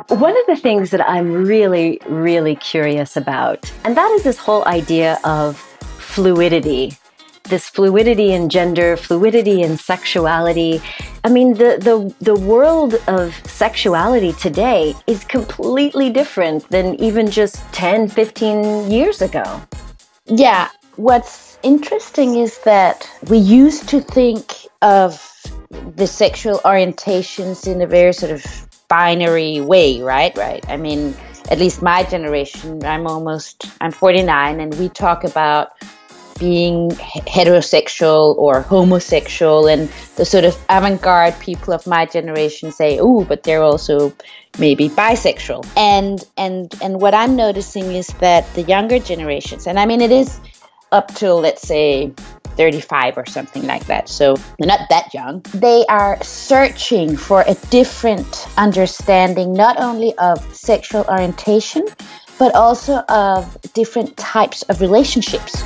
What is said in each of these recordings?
One of the things that I'm really, really curious about, and that is this whole idea of fluidity, this fluidity in gender, fluidity in sexuality. I mean, the world of sexuality today is completely different than even just 10, 15 years ago. Yeah, what's interesting is that we used to think of the sexual orientations in a very sort of binary way, right? I mean, at least my generation, I'm 49, and we talk about being heterosexual or homosexual, and the sort of avant-garde people of my generation say, oh, but they're also maybe bisexual. And what I'm noticing is that the younger generations, and I mean, it is up till, let's say, 35 or something like that, so they're not that young, they are searching for a different understanding, not only of sexual orientation, but also of different types of relationships.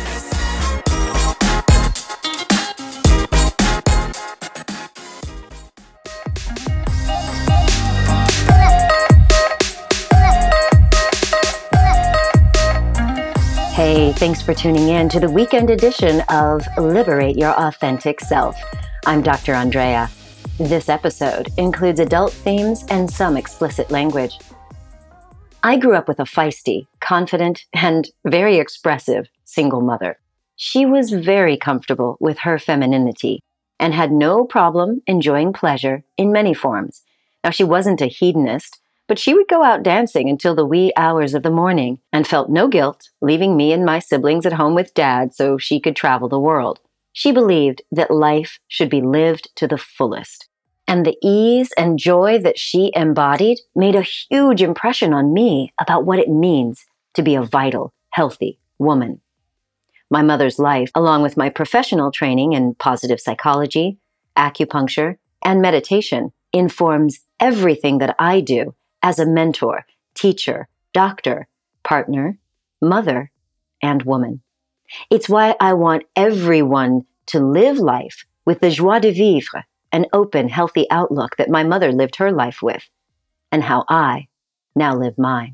Hey, thanks for tuning in to the weekend edition of Liberate Your Authentic Self. I'm Dr. Andrea. This episode includes adult themes and some explicit language. I grew up with a feisty, confident, and very expressive single mother. She was very comfortable with her femininity and had no problem enjoying pleasure in many forms. Now, she wasn't a hedonist, but she would go out dancing until the wee hours of the morning and felt no guilt, leaving me and my siblings at home with Dad so she could travel the world. She believed that life should be lived to the fullest, and the ease and joy that she embodied made a huge impression on me about what it means to be a vital, healthy woman. My mother's life, along with my professional training in positive psychology, acupuncture, and meditation, informs everything that I do as a mentor, teacher, doctor, partner, mother, and woman. It's why I want everyone to live life with the joie de vivre, an open, healthy outlook that my mother lived her life with, and how I now live mine.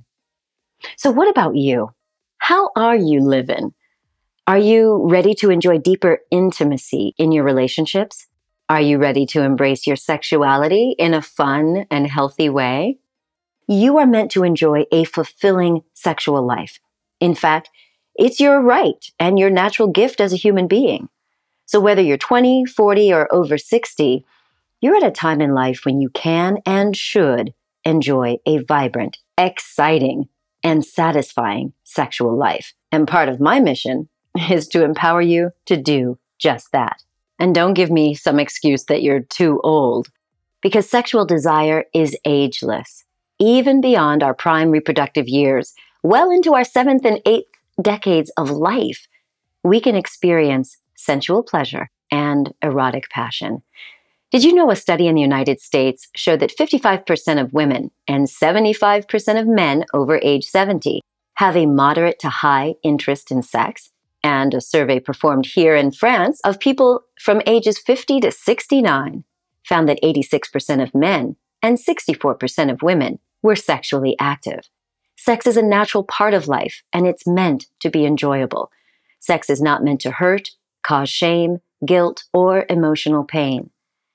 So what about you? How are you living? Are you ready to enjoy deeper intimacy in your relationships? Are you ready to embrace your sexuality in a fun and healthy way? You are meant to enjoy a fulfilling sexual life. In fact, it's your right and your natural gift as a human being. So whether you're 20, 40, or over 60, you're at a time in life when you can and should enjoy a vibrant, exciting, and satisfying sexual life. And part of my mission is to empower you to do just that. And don't give me some excuse that you're too old, because sexual desire is ageless. Even beyond our prime reproductive years, well into our 7th and 8th decades of life, we can experience sensual pleasure and erotic passion. Did you know a study in the United States showed that 55% of women and 75% of men over age 70 have a moderate to high interest in sex? And a survey performed here in France of people from ages 50 to 69 found that 86% of men and 64% of women were sexually active. Sex is a natural part of life, and it's meant to be enjoyable. Sex is not meant to hurt, cause shame, guilt, or emotional pain.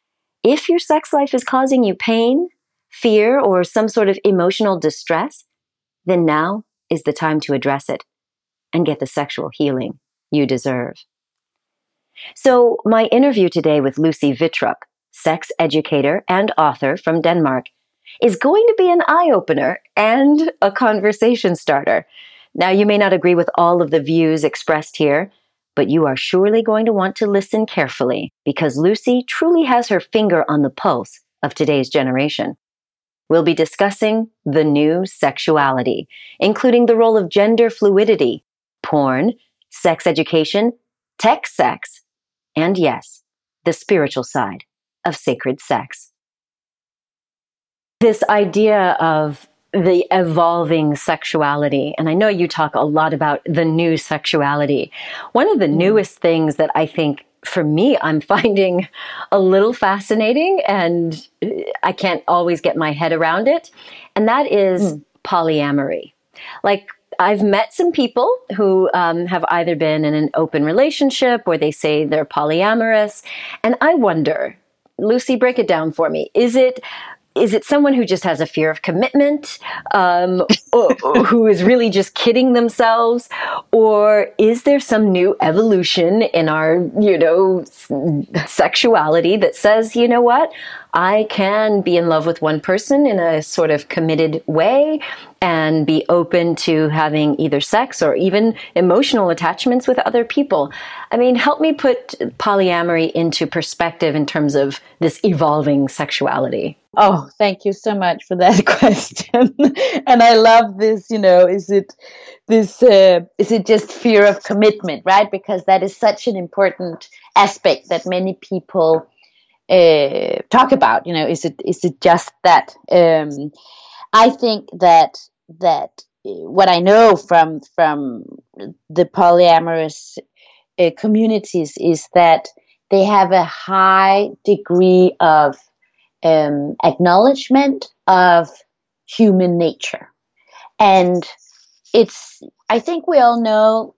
If your sex life is causing you pain, fear, or some sort of emotional distress, then now is the time to address it and get the sexual healing you deserve. So, my interview today with Lucy Vittrup, sex educator and author from Denmark, is going to be an eye-opener and a conversation starter. Now, you may not agree with all of the views expressed here, but you are surely going to want to listen carefully because Lucy truly has her finger on the pulse of today's generation. We'll be discussing the new sexuality, including the role of gender fluidity, porn, sex education, tech sex, and yes, the spiritual side of sacred sex. This idea of the evolving sexuality, and I know you talk a lot about the new sexuality. One of the newest things that I think for me, I'm finding a little fascinating, and I can't always get my head around it. And that is polyamory. Like, I've met some people who have either been in an open relationship or they say they're polyamorous. And I wonder, Lucy, break it down for me. Is it someone who just has a fear of commitment, or who is really just kidding themselves? Or is there some new evolution in our, sexuality that says, you know what, I can be in love with one person in a sort of committed way and be open to having either sex or even emotional attachments with other people? I mean, help me put polyamory into perspective in terms of this evolving sexuality. Oh, thank you so much for that question. And I love this, is it just fear of commitment, right? Because that is such an important aspect that many people talk about. Is it just that? I think that what I know from the polyamorous communities is that they have a high degree of acknowledgement of human nature. And I think we all know,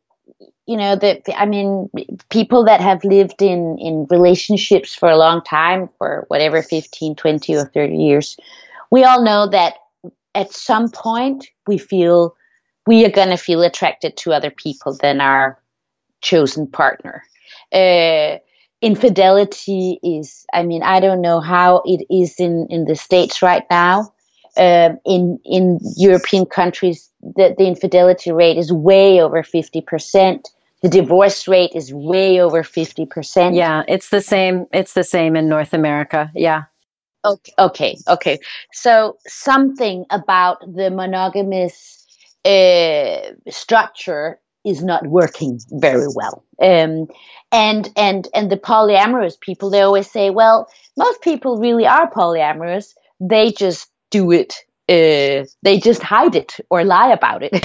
people that have lived in relationships for a long time, for whatever, 15, 20 or 30 years, we all know that at some point we are going to feel attracted to other people than our chosen partner. Infidelity is, I don't know how it is in the States right now. In European countries, the infidelity rate is way over 50%. The divorce rate is way over 50%. Yeah, it's the same. It's the same in North America. Yeah. Okay. So something about the monogamous structure is not working very well. And the polyamorous people, they always say, well, most people really are polyamorous. They just do it. They just hide it or lie about it.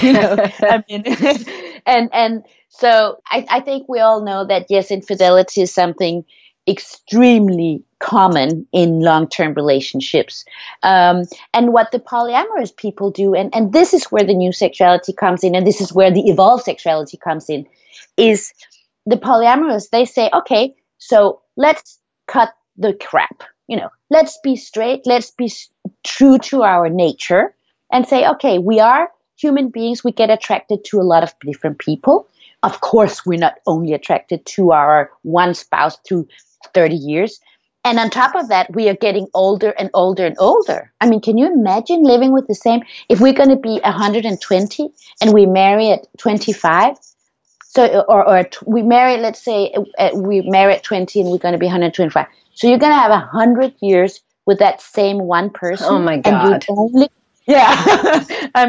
And so I think we all know that, yes, infidelity is something extremely common in long-term relationships. And what the polyamorous people do, and this is where the new sexuality comes in, and this is where the evolved sexuality comes in, is the polyamorous, they say, okay, so let's cut the crap. Let's be straight, let's be true to our nature and say, okay, we are human beings, we get attracted to a lot of different people. Of course, we're not only attracted to our one spouse through 30 years. And on top of that, we are getting older and older and older. I mean, can you imagine living with the same? If we're going to be 120 and we marry at 25, so or we marry, let's say we marry at 20 and we're going to be 125. So you're going to have 100 years with that same one person. Oh my God! Yeah,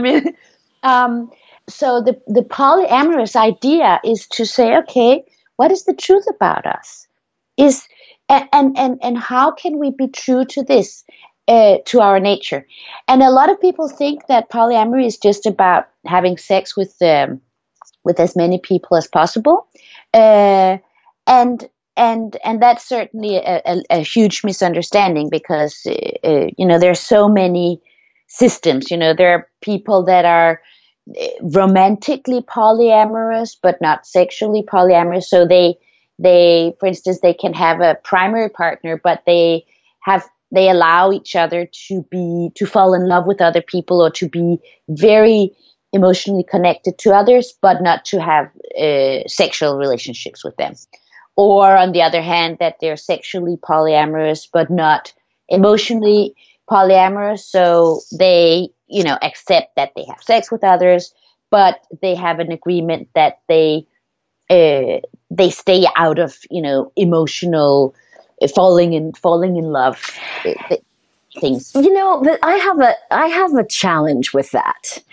so the polyamorous idea is to say, okay, what is the truth about us? And how can we be true to this, to our nature? And a lot of people think that polyamory is just about having sex with as many people as possible, and that's certainly a huge misunderstanding, because there are so many systems. There are people that are romantically polyamorous but not sexually polyamorous. So they, for instance, they can have a primary partner, but they allow each other to fall in love with other people, or to be very emotionally connected to others, but not to have sexual relationships with them. Or on the other hand, that they're sexually polyamorous, but not emotionally polyamorous. So they, accept that they have sex with others, but they have an agreement that they stay out of, emotional falling in love things. But I have a challenge with that.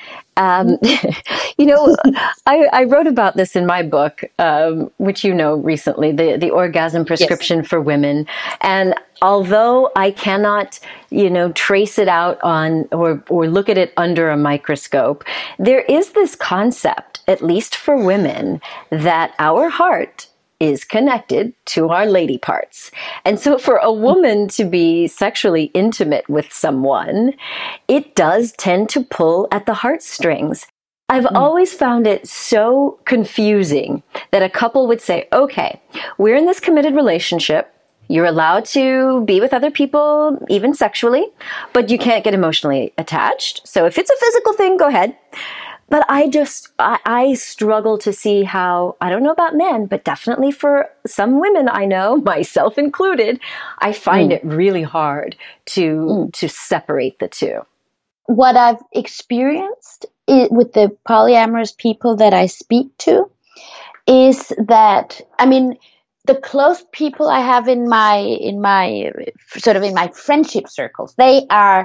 I wrote about this in my book, which recently, the Orgasm Prescription for Women. And although I cannot, trace it out on or look at it under a microscope, there is this concept, at least for women, that our heart is connected to our lady parts. And so for a woman to be sexually intimate with someone, it does tend to pull at the heartstrings. I've always found it so confusing that a couple would say, okay, we're in this committed relationship. You're allowed to be with other people, even sexually, but you can't get emotionally attached. So if it's a physical thing, go ahead. But I struggle to see how, I don't know about men, but definitely for some women I know, myself included, I find it really hard to separate the two. What I've experienced with the polyamorous people that I speak to is that, I mean, the close people I have in my friendship circles, they have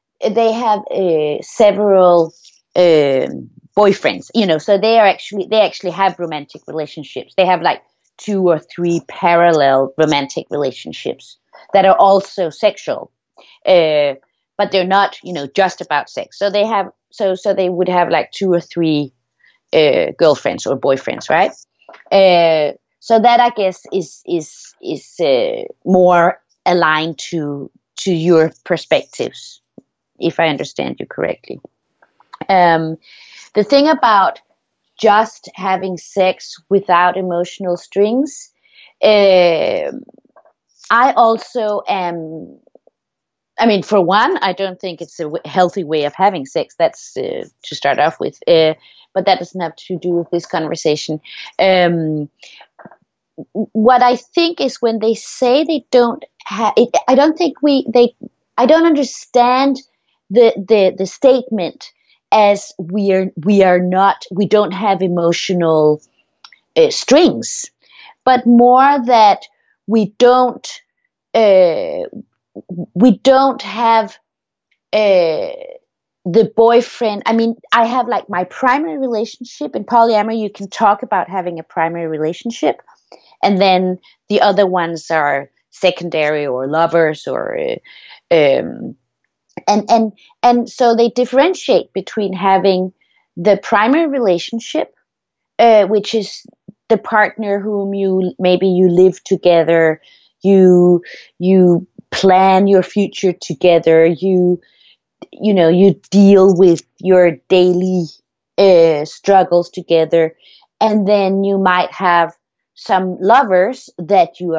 several boyfriends, so they actually have romantic relationships. They have like 2 or 3 parallel romantic relationships that are also sexual, but they're not, just about sex. So they have, so they would have like 2 or 3 girlfriends or boyfriends, right? So that, I guess, is more aligned to your perspectives, if I understand you correctly. The thing about just having sex without emotional strings, I also am. I mean, for one, I don't think it's a healthy way of having sex. That's to start off with, but that doesn't have to do with this conversation. What I think is when they say they don't have it, I don't don't understand the statement as we don't have emotional strings, but more that we don't have the boyfriend. I mean, I have like my primary relationship. In polyamory, you can talk about having a primary relationship, and then the other ones are secondary or lovers or and so they differentiate between having the primary relationship, which is the partner whom you live together, you plan your future together, you deal with your daily struggles together, and then you might have some lovers that you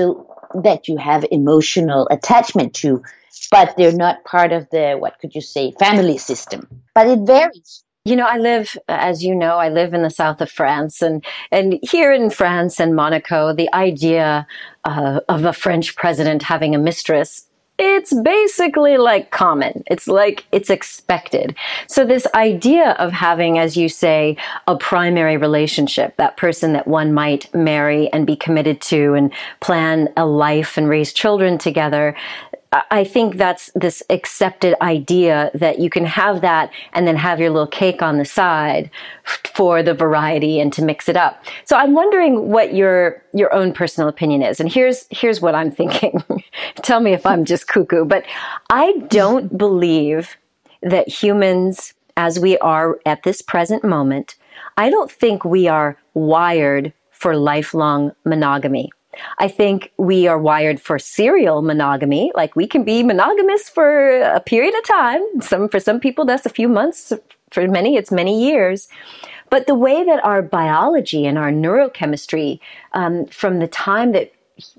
have emotional attachment to, but they're not part of the, what could you say, family system. But it varies. I live in the south of France, and here in France and Monaco, the idea of a French president having a mistress, it's basically like common. It's like it's expected. So this idea of having, as you say, a primary relationship, that person that one might marry and be committed to and plan a life and raise children together, I think that's this accepted idea that you can have that and then have your little cake on the side for the variety and to mix it up. So I'm wondering what your own personal opinion is. And here's what I'm thinking. Tell me if I'm just cuckoo, but I don't believe that humans, as we are at this present moment, I don't think we are wired for lifelong monogamy. I think we are wired for serial monogamy. Like, we can be monogamous for a period of time. For some people, that's a few months. For many, it's many years. But the way that our biology and our neurochemistry, from the time that,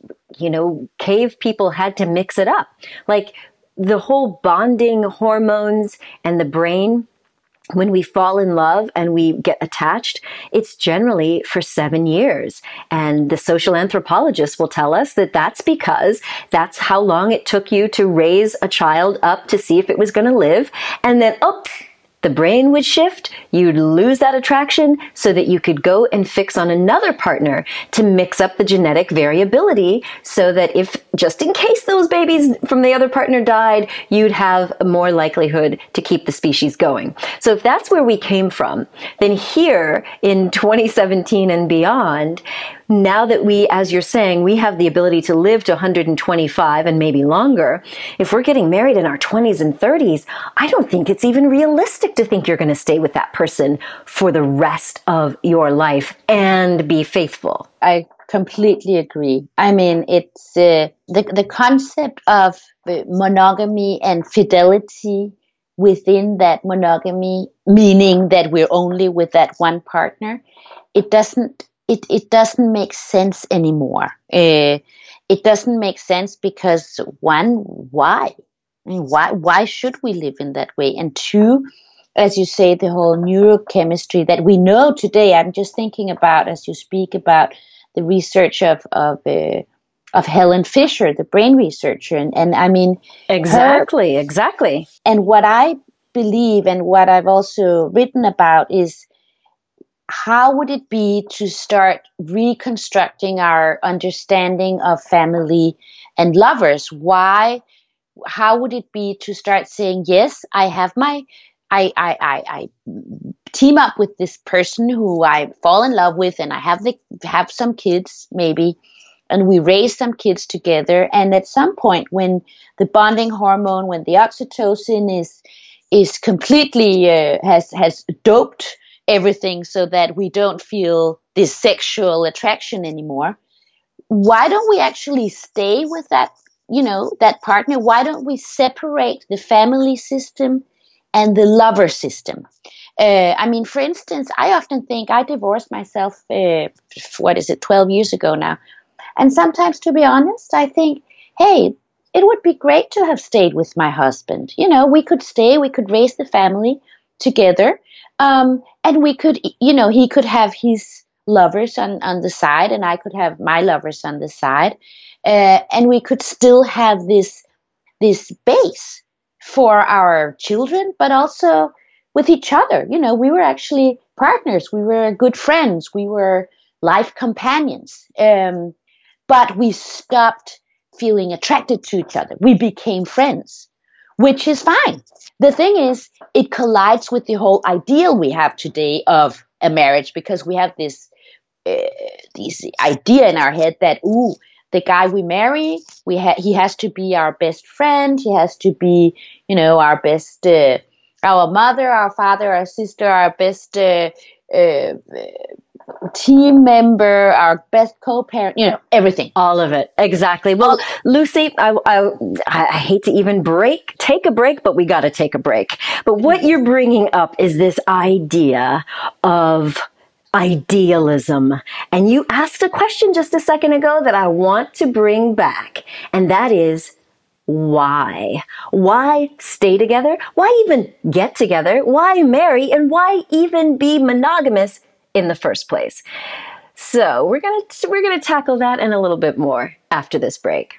cave people had to mix it up, like the whole bonding hormones and the brain, when we fall in love and we get attached, it's generally for 7 years. And the social anthropologists will tell us that that's because that's how long it took you to raise a child up to see if it was going to live. And then, the brain would shift, you'd lose that attraction so that you could go and fix on another partner to mix up the genetic variability so that if, just in case those babies from the other partner died, you'd have more likelihood to keep the species going. So if that's where we came from, then here in 2017 and beyond, now that we, as you're saying, we have the ability to live to 125 and maybe longer, if we're getting married in our 20s and 30s, I don't think it's even realistic to think you're going to stay with that person for the rest of your life and be faithful. I completely agree. I mean, it's the concept of monogamy and fidelity within that monogamy, meaning that we're only with that one partner. It doesn't make sense anymore. It doesn't make sense because one, why? I mean, why should we live in that way? And two, as you say, the whole neurochemistry that we know today. I'm just thinking about, as you speak about the research of Helen Fisher, the brain researcher, and I mean exactly. And what I believe and what I've also written about is how would it be to start reconstructing our understanding of family and lovers? How would it be to start saying, yes, I have I team up with this person who I fall in love with, and I have some kids maybe, and we raise some kids together. And at some point, when the bonding hormone, when the oxytocin is completely has doped everything, so that we don't feel this sexual attraction anymore, why don't we actually stay with that? That partner. Why don't we separate the family system and the lover system? I mean, for instance, I often think I divorced myself, 12 years ago now. And sometimes, to be honest, I think, hey, it would be great to have stayed with my husband. We could stay, we could raise the family together. And we could, he could have his lovers on the side, and I could have my lovers on the side. And we could still have this base for our children, but also with each other. We were actually partners. We were good friends. We were life companions. But we stopped feeling attracted to each other. We became friends, which is fine. The thing is, it collides with the whole ideal we have today of a marriage, because we have this idea in our head that, the guy we marry, he has to be our best friend. He has to be, our best, our mother, our father, our sister, our best team member, our best co-parent, everything. All of it. Exactly. Well, Lucy, I hate to even take a break, but we got to take a break. But what you're bringing up is this idea of idealism. And you asked a question just a second ago that I want to bring back. And that is, why? Why stay together? Why even get together? Why marry? And why even be monogamous in the first place? So we're gonna tackle that and a little bit more after this break.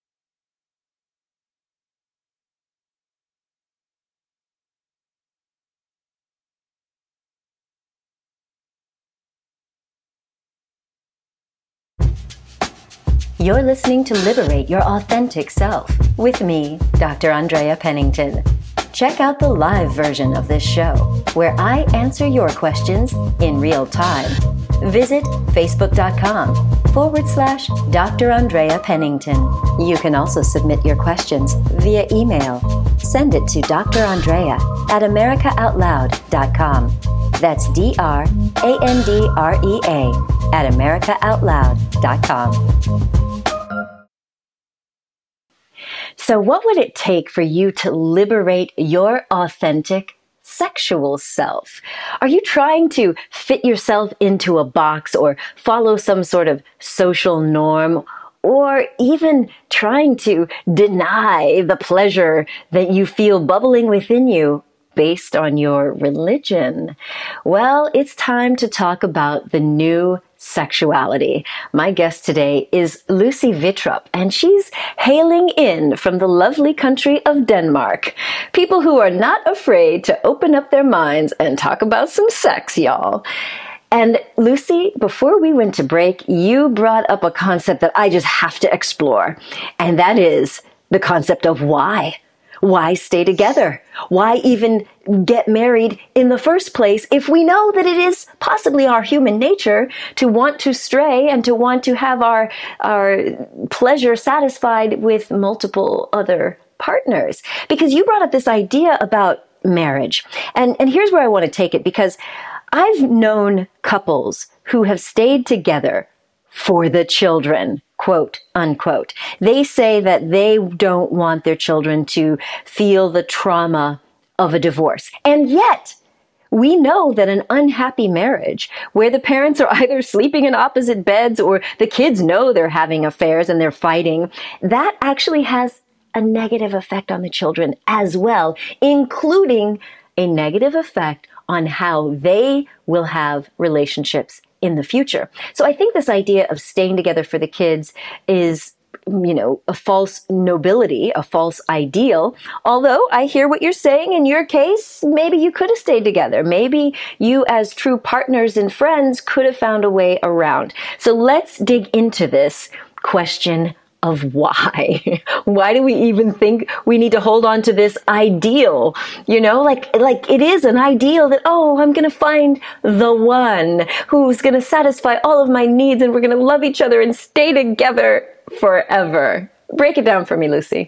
You're listening to Liberate Your Authentic Self with me, Dr. Andrea Pennington. Check out the live version of this show, where I answer your questions in real time. Visit facebook.com/Dr. Andrea Pennington. You can also submit your questions via email. Send it to drandrea@americaoutloud.com. That's DRANDREA@americaoutloud.com. So what would it take for you to liberate your authentic sexual self? Are you trying to fit yourself into a box or follow some sort of social norm, or even trying to deny the pleasure that you feel bubbling within you based on your religion? Well, it's time to talk about the new sexuality. My guest today is Lucy Vittrup, and she's hailing in from the lovely country of Denmark. People who are not afraid to open up their minds and talk about some sex, y'all. And Lucy, before we went to break, you brought up a concept that I just have to explore, and that is the concept of why. Why stay together? Why even get married in the first place if we know that it is possibly our human nature to want to stray and to want to have our pleasure satisfied with multiple other partners? Because you brought up this idea about marriage. And here's where I want to take it, because I've known couples who have stayed together for the children, quote unquote. They say that they don't want their children to feel the trauma of a divorce. And yet, we know that an unhappy marriage where the parents are either sleeping in opposite beds or the kids know they're having affairs and they're fighting, that actually has a negative effect on the children as well, including a negative effect on how they will have relationships in the future. So I think this idea of staying together for the kids is, a false nobility, a false ideal. Although I hear what you're saying in your case, maybe you could have stayed together. Maybe you as true partners and friends could have found a way around. So let's dig into this question of why. Why do we even think we need to hold on to this ideal? Like it is an ideal that, I'm going to find the one who's going to satisfy all of my needs and we're going to love each other and stay together forever. Break it down for me, Lucy.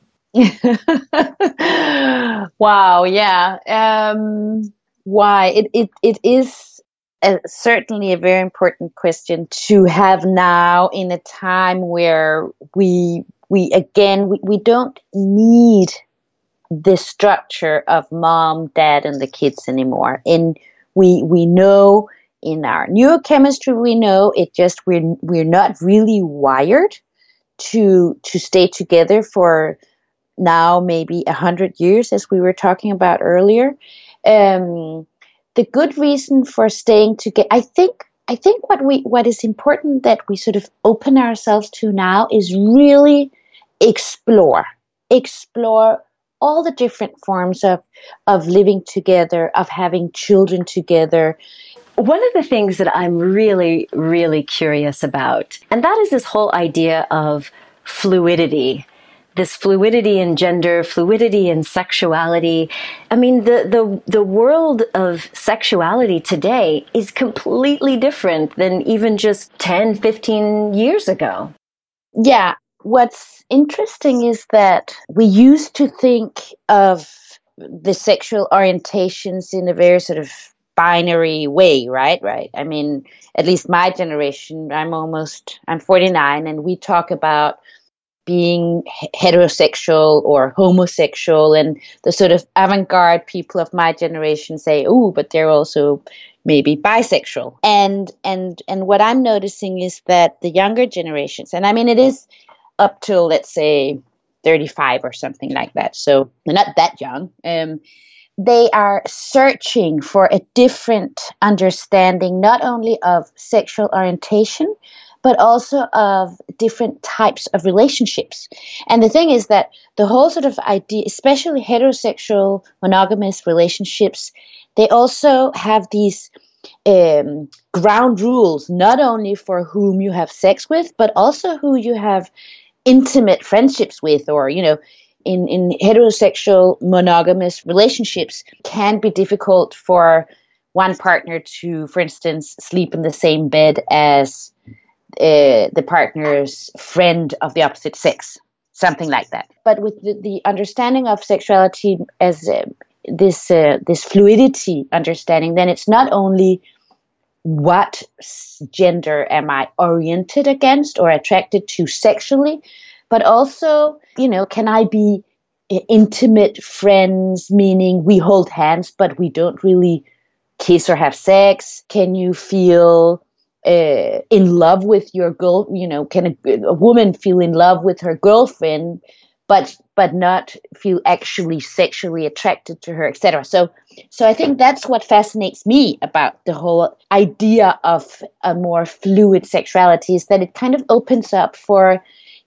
Wow. Yeah. Why? It is certainly a very important question to have now in a time where we don't need the structure of mom, dad, and the kids anymore. And we know in our neurochemistry, we know it just we're not really wired to stay together for now maybe 100 years, as we were talking about earlier. The good reason for staying together, I think what is important that we sort of open ourselves to now is really explore all the different forms of living together, of having children together. One of the things that I'm really, really curious about, and that is this whole idea of fluidity. This fluidity in gender, fluidity in sexuality. I mean, the world of sexuality today is completely different than even just 10, 15 years ago. Yeah. What's interesting is that we used to think of the sexual orientations in a very sort of binary way, right? I mean, at least my generation, I'm 49, and we talk about being heterosexual or homosexual, and the sort of avant-garde people of my generation say, but they're also maybe bisexual. And what I'm noticing is that the younger generations, and I mean, it is up till, let's say, 35 or something like that, so they're not that young, they are searching for a different understanding, not only of sexual orientation, but also of different types of relationships. And the thing is that the whole sort of idea, especially heterosexual monogamous relationships, they also have these ground rules, not only for whom you have sex with, but also who you have intimate friendships with, or, in heterosexual monogamous relationships, can be difficult for one partner to, for instance, sleep in the same bed as the partner's friend of the opposite sex, something like that. But with the understanding of sexuality as this fluidity understanding, then it's not only what gender am I oriented against or attracted to sexually, but also, can I be intimate friends, meaning we hold hands, but we don't really kiss or have sex? Can you feel in love with your girl? Can a woman feel in love with her girlfriend, but not feel actually sexually attracted to her, etc.? So I think that's what fascinates me about the whole idea of a more fluid sexuality, is that it kind of opens up for,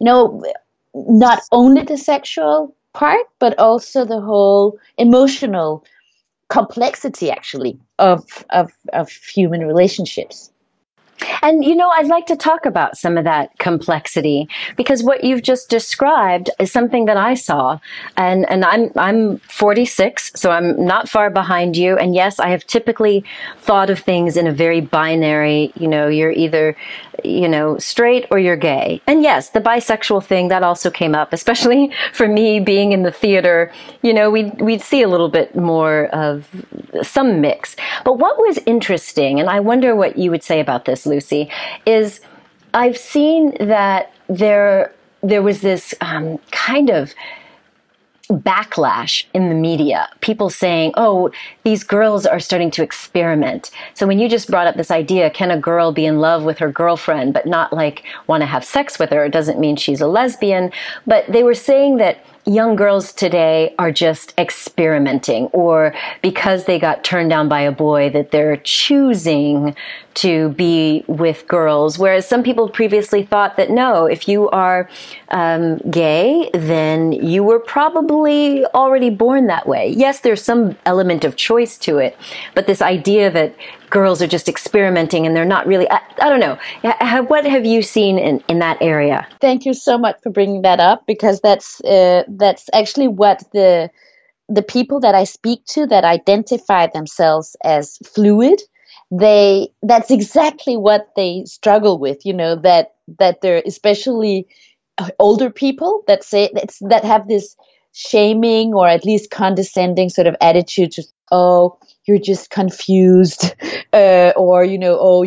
not only the sexual part, but also the whole emotional complexity, actually, of human relationships. And, I'd like to talk about some of that complexity, because what you've just described is something that I saw, and I'm 46, so I'm not far behind you. And yes, I have typically thought of things in a very binary, you're either, straight or you're gay. And yes, the bisexual thing, that also came up, especially for me being in the theater. We'd see a little bit more of some mix. But what was interesting, and I wonder what you would say about this, Lucy, is I've seen that there was this kind of backlash in the media, people saying, oh, these girls are starting to experiment. So when you just brought up this idea, can a girl be in love with her girlfriend but not like want to have sex with her? It doesn't mean she's a lesbian. But they were saying that young girls today are just experimenting, or because they got turned down by a boy, that they're choosing to be with girls. Whereas some people previously thought that no, if you are gay, then you were probably already born that way. Yes, there's some element of choice to it, but this idea that girls are just experimenting and they're not really, I don't know. What have you seen in that area? Thank you so much for bringing that up, because that's actually what the people that I speak to that identify themselves as fluid, that's exactly what they struggle with, that they're, especially older people that say that have this shaming or at least condescending sort of attitude, just, oh, you're just confused, or oh,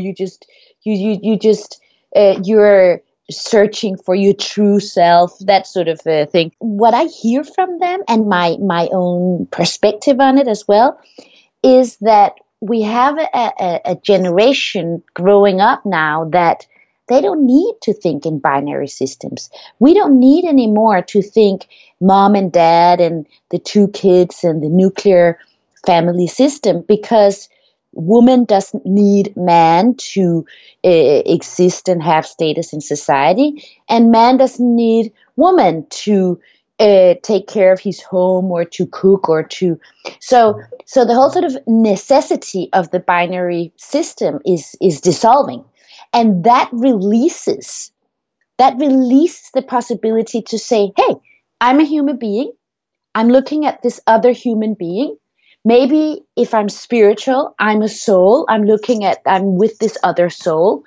you're searching for your true self, that sort of thing. What I hear from them, and my own perspective on it as well, is that we have a generation growing up now that they don't need to think in binary systems. We don't need anymore to think mom and dad and the two kids and the nuclear family system, because woman doesn't need man to exist and have status in society, and man doesn't need woman to take care of his home or to cook or to so the whole sort of necessity of the binary system is dissolving, and that releases the possibility to say, hey, I'm a human being, I'm looking at this other human being. Maybe if I'm spiritual, I'm a soul. I'm with this other soul.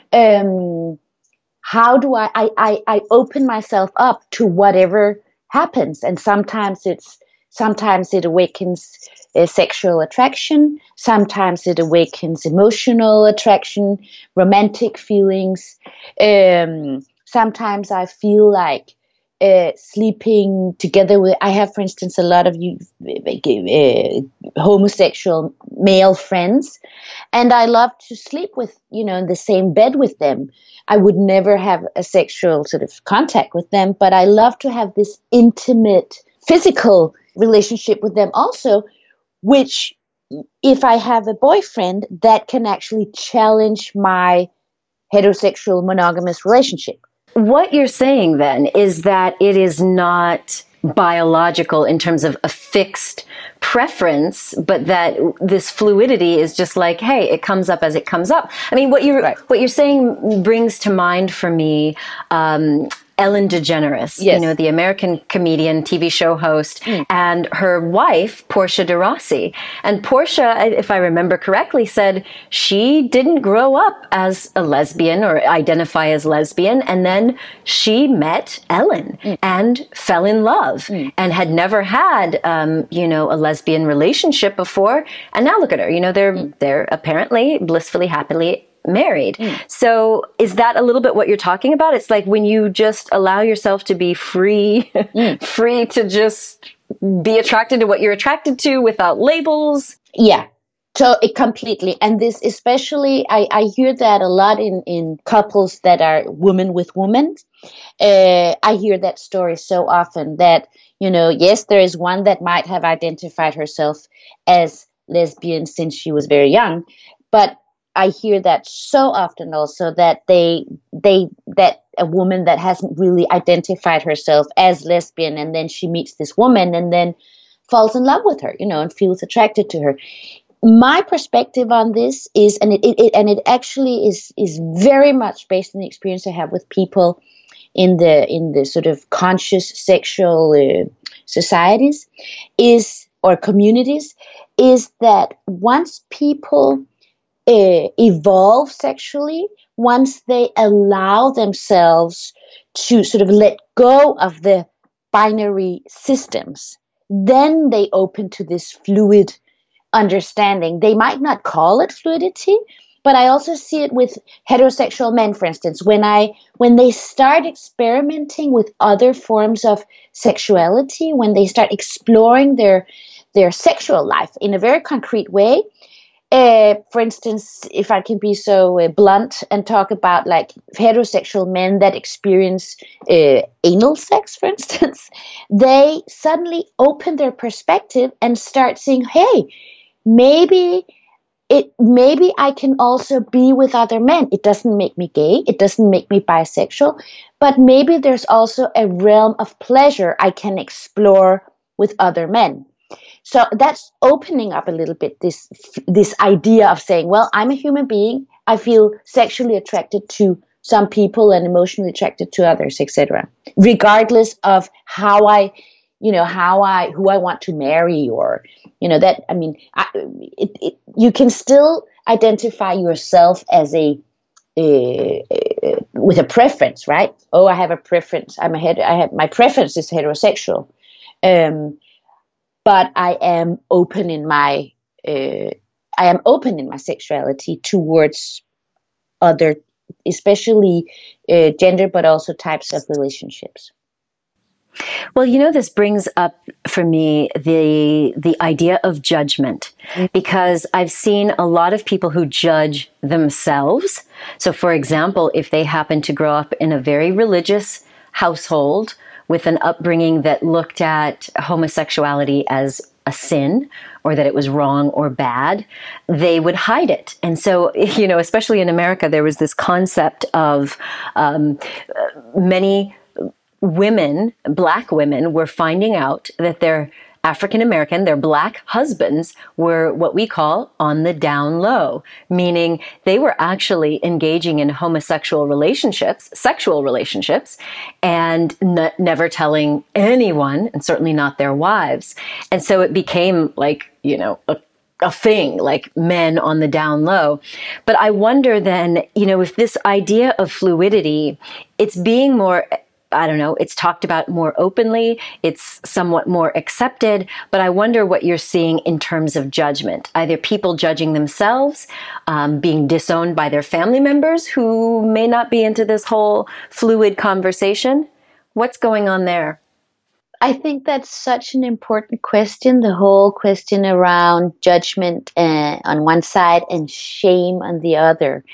How do I open myself up to whatever happens? And sometimes it awakens sexual attraction. Sometimes it awakens emotional attraction, romantic feelings. Sometimes I feel like sleeping together with, I have, for instance, a lot of homosexual male friends, and I love to sleep with, in the same bed with them. I would never have a sexual sort of contact with them, but I love to have this intimate physical relationship with them also, which, if I have a boyfriend, that can actually challenge my heterosexual monogamous relationship. What you're saying then is that it is not biological in terms of a fixed preference, but that this fluidity is just like, hey, it comes up as it comes up. I mean, what you're saying brings to mind for me Ellen DeGeneres, yes. The American comedian, TV show host, and her wife, Portia de Rossi. And Portia, if I remember correctly, said she didn't grow up as a lesbian or identify as lesbian. And then she met Ellen and fell in love and had never had, a lesbian relationship before. And now look at her, they're apparently blissfully, happily married. So is that a little bit what you're talking about? It's like when you just allow yourself to be free, free to just be attracted to what you're attracted to without labels. Yeah. So it completely. And this especially, I hear that a lot in couples that are woman with woman. I hear that story so often that, yes, there is one that might have identified herself as lesbian since she was very young, but I hear that so often also that that a woman that hasn't really identified herself as lesbian, and then she meets this woman and then falls in love with her, and feels attracted to her. My perspective on this is, and it actually is very much based on the experience I have with people in the sort of conscious sexual societies, or communities, is that once people evolve sexually, once they allow themselves to sort of let go of the binary systems, then they open to this fluid understanding. They might not call it fluidity, but I also see it with heterosexual men, for instance, when they start experimenting with other forms of sexuality, when they start exploring their sexual life in a very concrete way. For instance, if I can be so blunt and talk about like heterosexual men that experience anal sex, for instance, they suddenly open their perspective and start saying, hey, maybe maybe I can also be with other men. It doesn't make me gay. It doesn't make me bisexual. But maybe there's also a realm of pleasure I can explore with other men. So that's opening up a little bit this idea of saying, well, I'm a human being. I feel sexually attracted to some people and emotionally attracted to others, etc. Regardless of who I want to marry, or that. I mean, you can still identify yourself as with a preference, right? Oh, I have a preference. My preference is heterosexual. But I am open in my sexuality towards other, especially gender, but also types of relationships. Well, this brings up for me the idea of judgment, because I've seen a lot of people who judge themselves. So, for example, if they happen to grow up in a very religious household with an upbringing that looked at homosexuality as a sin, or that it was wrong or bad, they would hide it. And so, especially in America, there was this concept of many women, Black women, were finding out that their African American, their Black husbands were what we call on the down low, meaning they were actually engaging in homosexual relationships, sexual relationships, and never telling anyone, and certainly not their wives. And so it became like, a thing, like men on the down low. But I wonder then, if this idea of fluidity, it's being more, I don't know, it's talked about more openly, it's somewhat more accepted, but I wonder what you're seeing in terms of judgment. Either people judging themselves, being disowned by their family members who may not be into this whole fluid conversation. What's going on there? I think that's such an important question, the whole question around judgment on one side and shame on the other.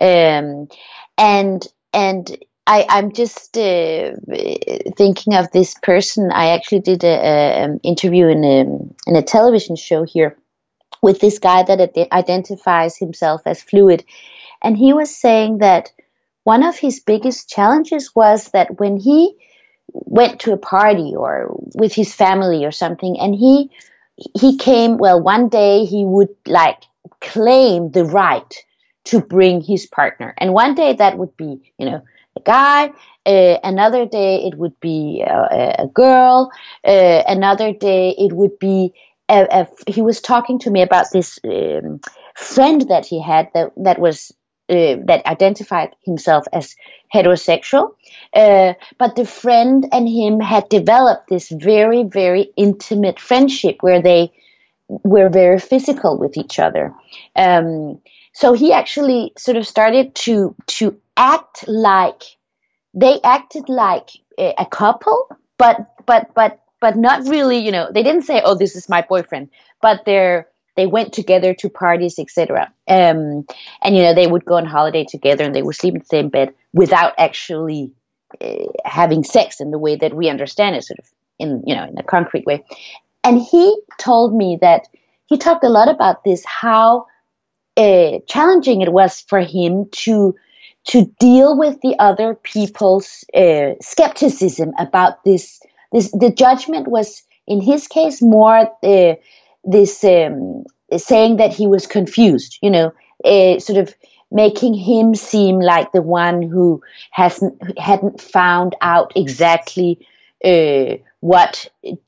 I'm just thinking of this person. I actually did an interview in a television show here with this guy that identifies himself as fluid. And he was saying that one of his biggest challenges was that when he went to a party or with his family or something, and he came, well, one day he would like claim the right to bring his partner. And one day that would be, a guy, another day it would be a girl, another day it would be he was talking to me about this friend that he had that identified himself as heterosexual, but the friend and him had developed this very, very intimate friendship where they were very physical with each other. So he actually sort of started to act like they acted like a couple, but not really. They didn't say, "Oh, this is my boyfriend," but they went together to parties, etc. And they would go on holiday together, and they would sleep in the same bed without actually having sex in the way that we understand it, sort of in a concrete way. And he told me that he talked a lot about this, how challenging it was for him to deal with the other people's skepticism about this. The judgment was, in his case, more this saying that he was confused, sort of making him seem like the one who hadn't found out exactly what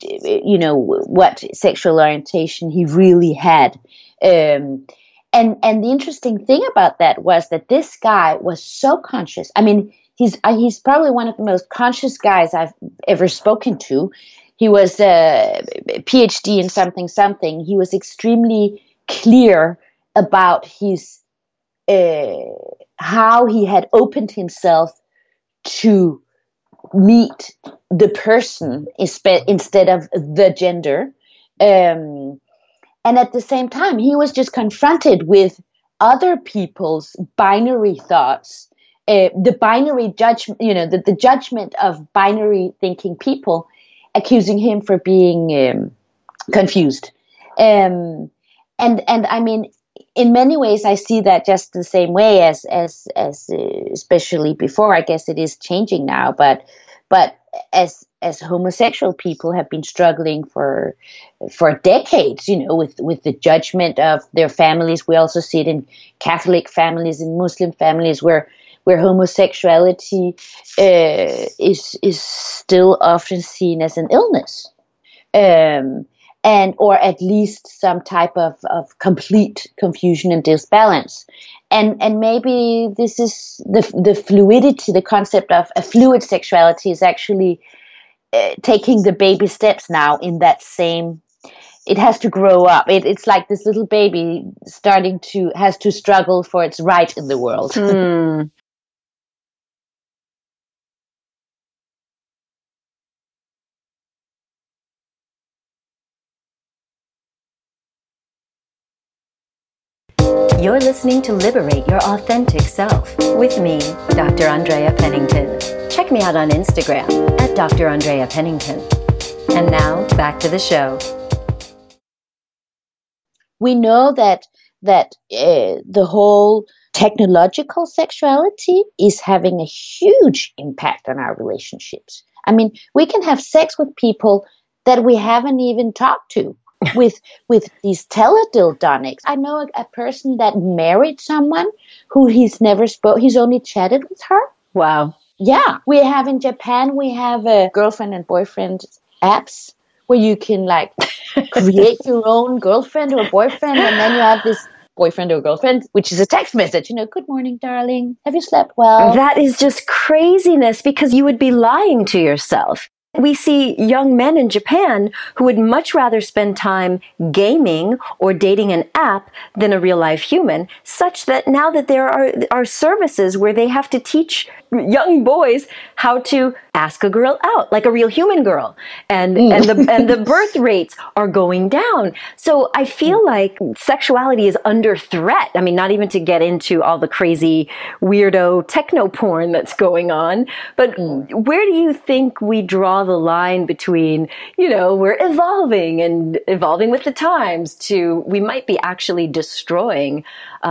sexual orientation he really had. And the interesting thing about that was that this guy was so conscious. I mean, he's probably one of the most conscious guys I've ever spoken to. He was a PhD in something. He was extremely clear about his how he had opened himself to meet the person instead of the gender. And at the same time, he was just confronted with other people's binary thoughts, the binary judgment, the judgment of binary thinking people, accusing him for being confused. And I mean, in many ways, I see that just the same way as especially before. I guess it is changing now, but as homosexual people have been struggling for decades, with the judgment of their families. We also see it in Catholic families, in Muslim families, where homosexuality is still often seen as an illness. And or at least some type of complete confusion and disbalance. And maybe this is the fluidity, the concept of a fluid sexuality is actually taking the baby steps now in that same. It has to grow up. It's like this little baby has to struggle for its right in the world. You're listening to Liberate Your Authentic Self with me, Dr. Andrea Pennington. Check me out on Instagram at Dr. Andrea Pennington. And now, back to the show. We know that the whole technological sexuality is having a huge impact on our relationships. I mean, we can have sex with people that we haven't even talked to. with these teledildonics. I know a person that married someone who he's never he's only chatted with her. Wow. Yeah. We have in Japan, we have a girlfriend and boyfriend apps where you can like create your own girlfriend or boyfriend, and then you have this boyfriend or girlfriend, which is a text message, good morning, darling. Have you slept well? That is just craziness, because you would be lying to yourself. We see young men in Japan who would much rather spend time gaming or dating an app than a real life human, such that now that there are services where they have to teach young boys how to ask a girl out like a real human girl, and the birth rates are going down. So I feel like sexuality is under threat. I mean, not even to get into all the crazy weirdo techno porn that's going on, but where do you think we draw the line between, we're evolving with the times, to we might be actually destroying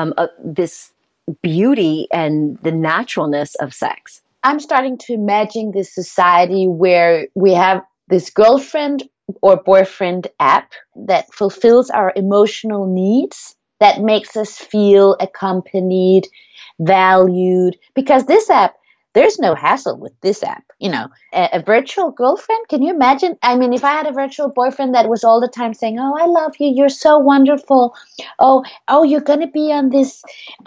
this beauty and the naturalness of sex? I'm starting to imagine this society where we have this girlfriend or boyfriend app that fulfills our emotional needs, that makes us feel accompanied, valued, because this app, there's no hassle with this app. A virtual girlfriend, can you imagine? I mean, if I had a virtual boyfriend that was all the time saying, oh, I love you, you're so wonderful. Oh, you're going to be on this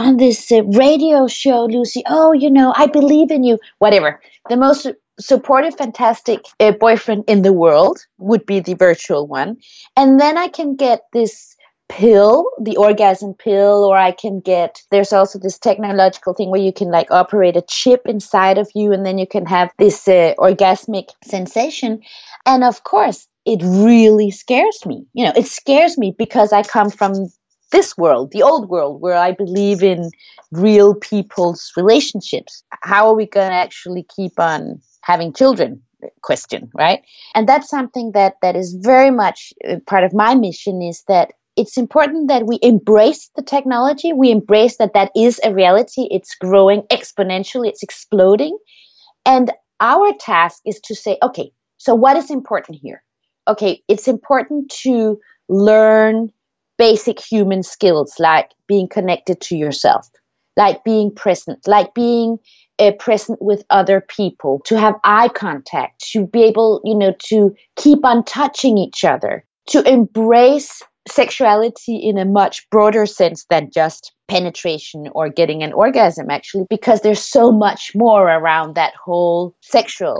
radio show, Lucy. Oh, I believe in you. Whatever. The most supportive, fantastic boyfriend in the world would be the virtual one. And then I can get this pill, the orgasm pill, or there's also this technological thing where you can like operate a chip inside of you, and then you can have this orgasmic sensation. And of course, it really scares me. It scares me because I come from this world, the old world, where I believe in real people's relationships. How are we going to actually keep on having children? Question, right? And that's something that is very much part of my mission, is that it's important that we embrace the technology. We embrace that is a reality. It's growing exponentially. It's exploding. And our task is to say, okay, so what is important here? Okay, it's important to learn basic human skills, like being connected to yourself, like being present, like being present with other people, to have eye contact, to be able, to keep on touching each other, to embrace sexuality in a much broader sense than just penetration or getting an orgasm, actually, because there's so much more around that whole sexual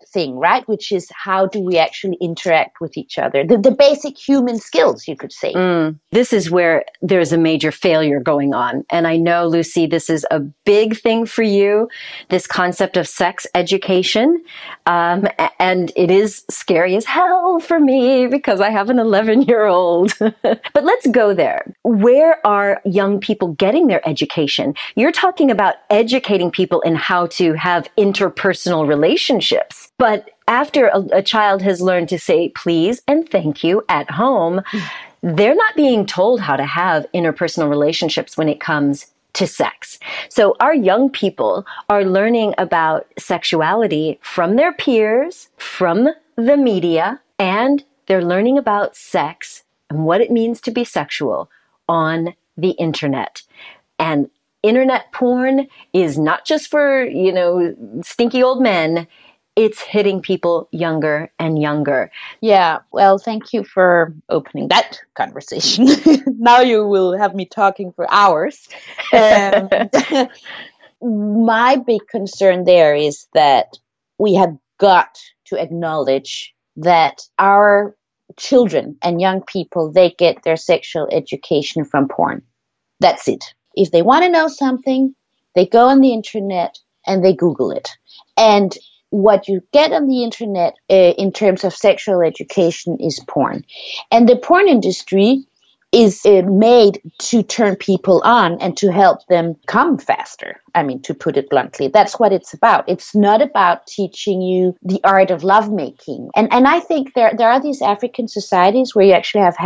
thing, right? Which is how do we actually interact with each other? The basic human skills, you could say. This is where there's a major failure going on. And I know, Lucy, this is a big thing for you, this concept of sex education. And it is scary as hell for me because I have an 11-year-old. But let's go there. Where are young people getting their education? You're talking about educating people in how to have interpersonal relationships. But after a child has learned to say please and thank you at home, they're not being told how to have interpersonal relationships when it comes to sex. So our young people are learning about sexuality from their peers, from the media, and they're learning about sex and what it means to be sexual on the internet. And internet porn is not just for, stinky old men. It's hitting people younger and younger. Yeah, well, thank you for opening that conversation. Now you will have me talking for hours. My big concern there is that we have got to acknowledge that our children and young people, they get their sexual education from porn. That's it. If they want to know something, they go on the internet and they Google it. And what you get on the internet in terms of sexual education is porn. And the porn industry is made to turn people on and to help them come faster. I mean, to put it bluntly, that's what it's about. It's not about teaching you the art of lovemaking. And I think there are these African societies where you actually have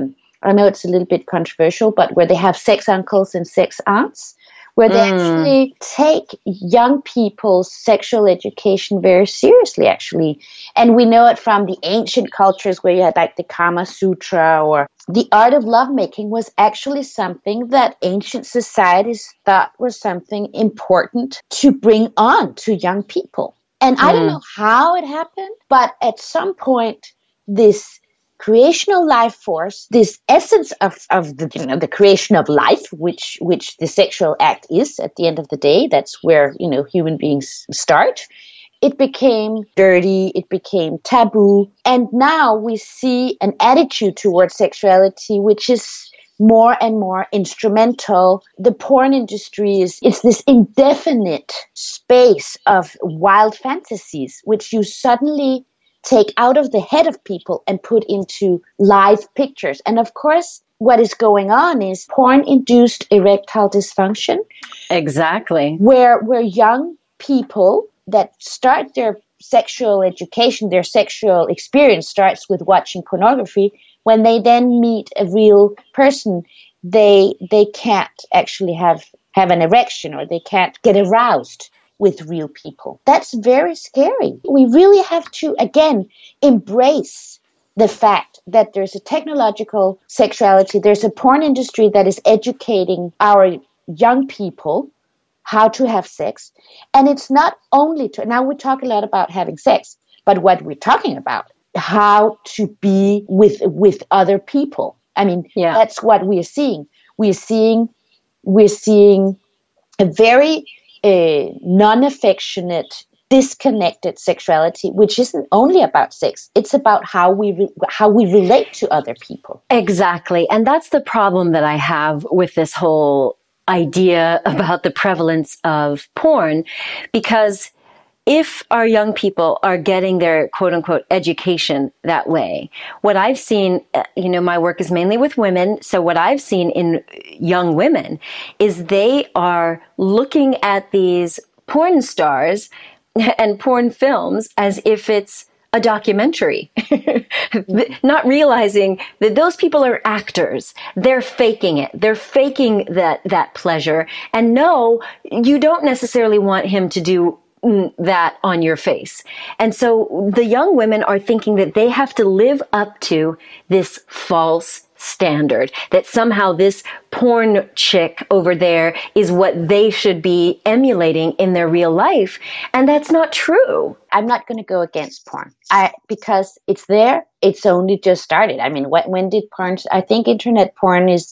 I know it's a little bit controversial, but where they have sex uncles and sex aunts, where they actually take young people's sexual education very seriously, actually. And we know it from the ancient cultures where you had like the Kama Sutra, or the art of lovemaking was actually something that ancient societies thought was something important to bring on to young people. And I don't know how it happened, but at some point, this creational life force, this essence of the creation of life, which the sexual act is at the end of the day, that's where human beings start. It became dirty, it became taboo, and now we see an attitude towards sexuality which is more and more instrumental. The porn industry it's this indefinite space of wild fantasies which you suddenly take out of the head of people and put into live pictures. And of course, what is going on is porn-induced erectile dysfunction. Exactly. Where young people that start their sexual education, their sexual experience starts with watching pornography. When they then meet a real person, they can't actually have an erection, or they can't get aroused with real people. That's very scary. We really have to, again, embrace the fact that there's a technological sexuality, there's a porn industry that is educating our young people how to have sex. And it's not only now we talk a lot about having sex, but what we're talking about, how to be with other people. I mean, That's what we're seeing. We're seeing a very non-affectionate, disconnected sexuality, which isn't only about sex. It's about how we relate to other people. Exactly. And that's the problem that I have with this whole idea about the prevalence of porn, because if our young people are getting their quote unquote education that way, what I've seen, my work is mainly with women. So what I've seen in young women is they are looking at these porn stars and porn films as if it's a documentary, not realizing that those people are actors. They're faking it. They're faking that pleasure. And no, you don't necessarily want him to do that on your face. And so the young women are thinking that they have to live up to this false standard, that somehow this porn chick over there is what they should be emulating in their real life. And that's not true. I'm not going to go against porn because it's there. It's only just started. I mean, when did porn? I think internet porn is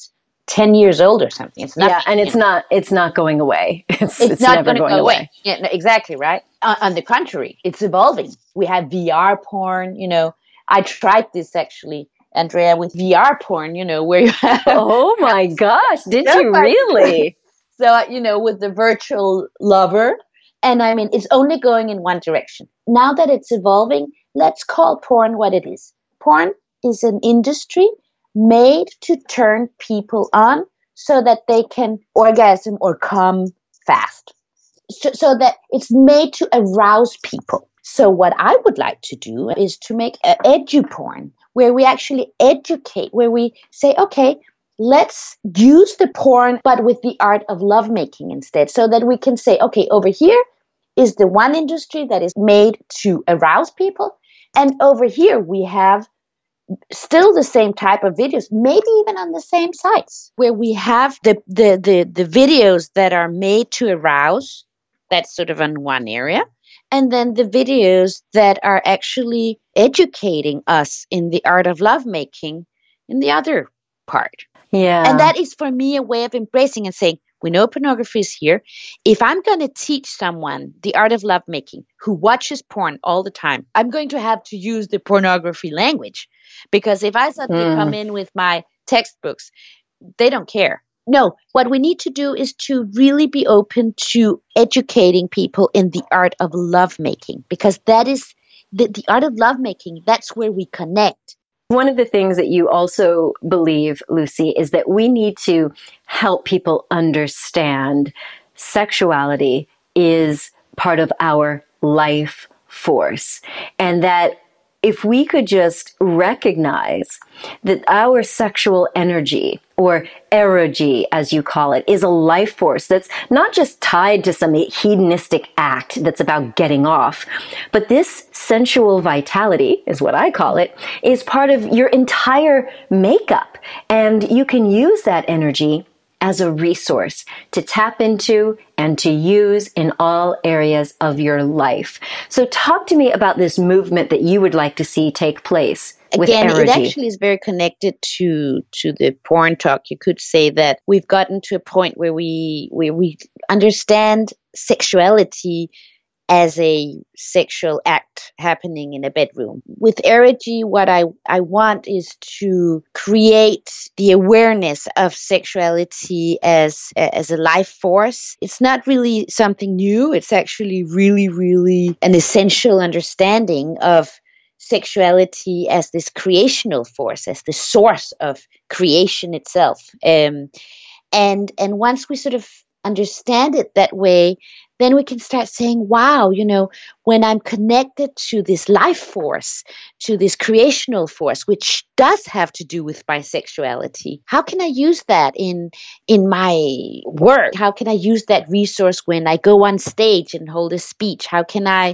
10 years old or something. It's not. Yeah, and it's not going away. It's not never going to going go away. Yeah, no, exactly, right? On the contrary, it's evolving. We have VR porn, I tried this actually, Andrea, with VR porn, where you have. Oh my gosh, did you really? So, with the virtual lover. And I mean, it's only going in one direction. Now that it's evolving, let's call porn what it is. Porn is an industry made to turn people on so that they can orgasm or come fast. So that it's made to arouse people. So what I would like to do is to make an edu-porn where we actually educate, where we say, okay, let's use the porn, but with the art of lovemaking instead, so that we can say, okay, over here is the one industry that is made to arouse people. And over here we have still the same type of videos, maybe even on the same sites, where we have the videos that are made to arouse. That's sort of on one area. And then the videos that are actually educating us in the art of lovemaking in the other part. Yeah. And that is for me a way of embracing and saying, we know pornography is here. If I'm going to teach someone the art of lovemaking who watches porn all the time, I'm going to have to use the pornography language. Because if I suddenly come in with my textbooks, they don't care. No, what we need to do is to really be open to educating people in the art of lovemaking, because that is the art of lovemaking. That's where we connect. One of the things that you also believe, Lucy, is that we need to help people understand sexuality is part of our life force, and that if we could just recognize that our sexual energy, or erogy, as you call it, is a life force that's not just tied to some hedonistic act that's about getting off, but this sensual vitality, is what I call it, is part of your entire makeup. And you can use that energy as a resource to tap into and to use in all areas of your life. So talk to me about this movement that you would like to see take place. Again, it actually is very connected to the porn talk. You could say that we've gotten to a point where we understand sexuality as a sexual act happening in a bedroom. With erogy, what I want is to create the awareness of sexuality as a life force. It's not really something new. It's actually really, really an essential understanding of sexuality as this creational force, as the source of creation itself. And once we sort of understand it that way, then we can start saying, wow, when I'm connected to this life force, to this creational force, which does have to do with my sexuality, how can I use that in my work? How can I use that resource when I go on stage and hold a speech? How can I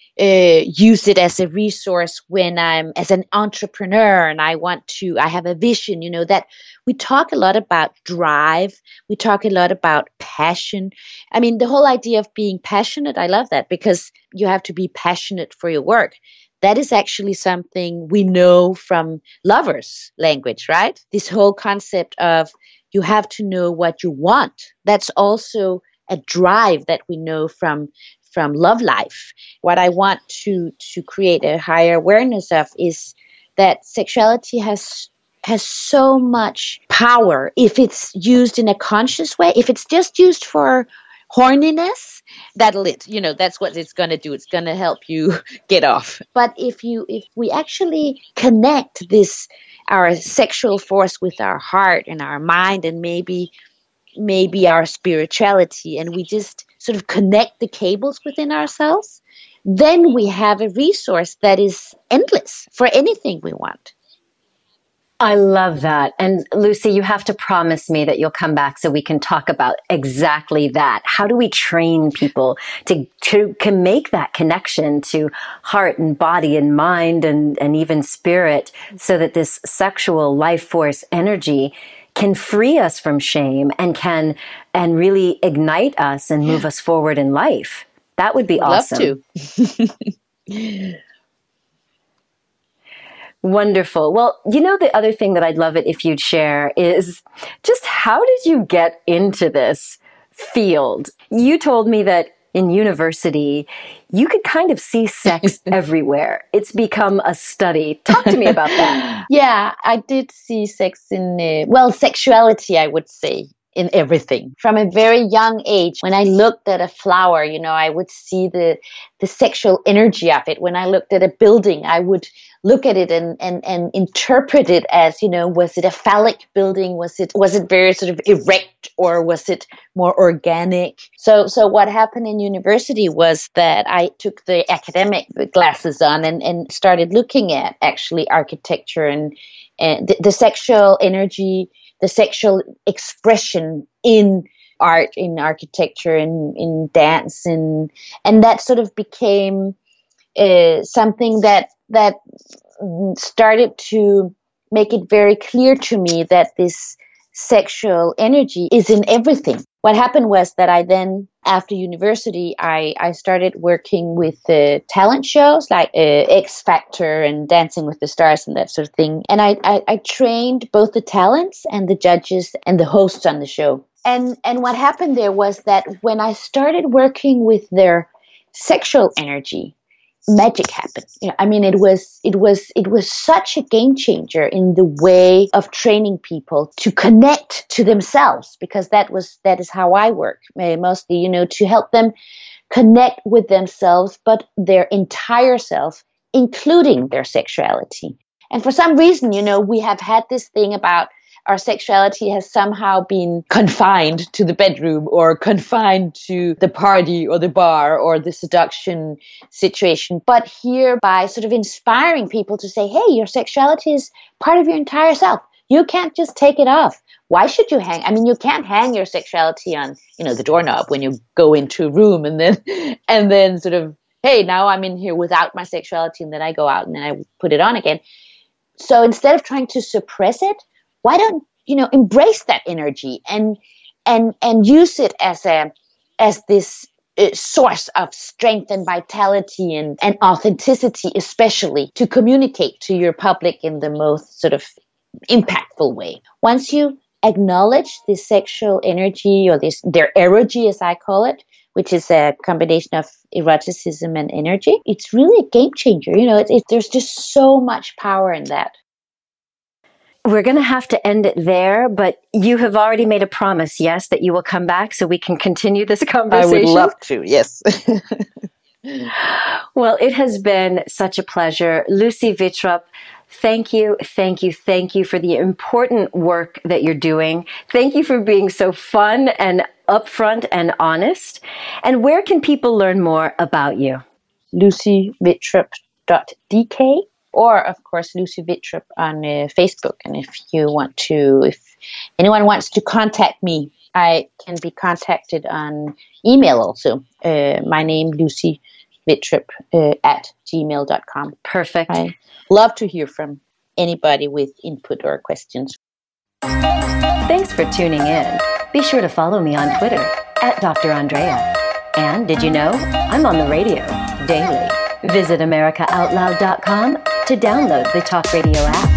use it as a resource when I'm as an entrepreneur and I have a vision, that we talk a lot about drive. We talk a lot about passion. I mean, the whole idea of being passionate, I love that, because you have to be passionate for your work. That is actually something we know from lovers' language, right? This whole concept of you have to know what you want. That's also a drive that we know from love life. What I want to create a higher awareness of is that sexuality has so much power if it's used in a conscious way. If it's just used for horniness, that's what it's going to do. It's going to help you get off. But if we actually connect our sexual force with our heart and our mind and maybe our spirituality, and we just sort of connect the cables within ourselves, then we have a resource that is endless for anything we want. I love that. And Lucy, you have to promise me that you'll come back so we can talk about exactly that. How do we train people to can make that connection to heart and body and mind and even spirit, so that this sexual life force energy can free us from shame and really ignite us and move us forward in life? That would be awesome. Love to. Wonderful. Well, the other thing that I'd love it if you'd share is just how did you get into this field? You told me that in university, you could kind of see sex everywhere. It's become a study. Talk to me about that. Yeah, I did see sex in, sexuality, I would say, in everything. From a very young age, when I looked at a flower, I would see the sexual energy of it. When I looked at a building, I would look at it and interpret it as, was it a phallic building? Was it very sort of erect, or was it more organic? So what happened in university was that I took the academic glasses on and started looking at actually architecture and the sexual energy, the sexual expression in art, in architecture, in dance, and that sort of became something that started to make it very clear to me that this sexual energy is in everything. What happened was that I then, after university, I started working with talent shows like X Factor and Dancing with the Stars and that sort of thing. And I trained both the talents and the judges and the hosts on the show. And what happened there was that when I started working with their sexual energy, magic happened. It was such a game changer in the way of training people to connect to themselves, because that is how I work mostly, to help them connect with themselves, but their entire self, including their sexuality. And for some reason, we have had this thing about our sexuality has somehow been confined to the bedroom, or confined to the party or the bar or the seduction situation. But here, by sort of inspiring people to say, hey, your sexuality is part of your entire self. You can't just take it off. Why should you hang? You can't hang your sexuality on, the doorknob when you go into a room and then sort of, hey, now I'm in here without my sexuality, and then I go out and then I put it on again. So instead of trying to suppress it, why don't embrace that energy and use it as this source of strength and vitality and authenticity, especially to communicate to your public in the most sort of impactful way. Once you acknowledge this sexual energy, or their erogy, as I call it, which is a combination of eroticism and energy, it's really a game changer. There's just so much power in that. We're going to have to end it there, but you have already made a promise, yes, that you will come back so we can continue this conversation? I would love to, yes. Well, it has been such a pleasure. Lucy Wittrup, thank you for the important work that you're doing. Thank you for being so fun and upfront and honest. And where can people learn more about you? LucyWittrup.dk. Or, of course, Lucy Wittrup on Facebook. And if anyone wants to contact me, I can be contacted on email also. My name, Lucy Wittrup at gmail.com. Perfect. I love to hear from anybody with input or questions. Thanks for tuning in. Be sure to follow me on Twitter at Dr. Andrea. And did you know I'm on the radio daily? Visit AmericaOutloud.com to download the Talk Radio app.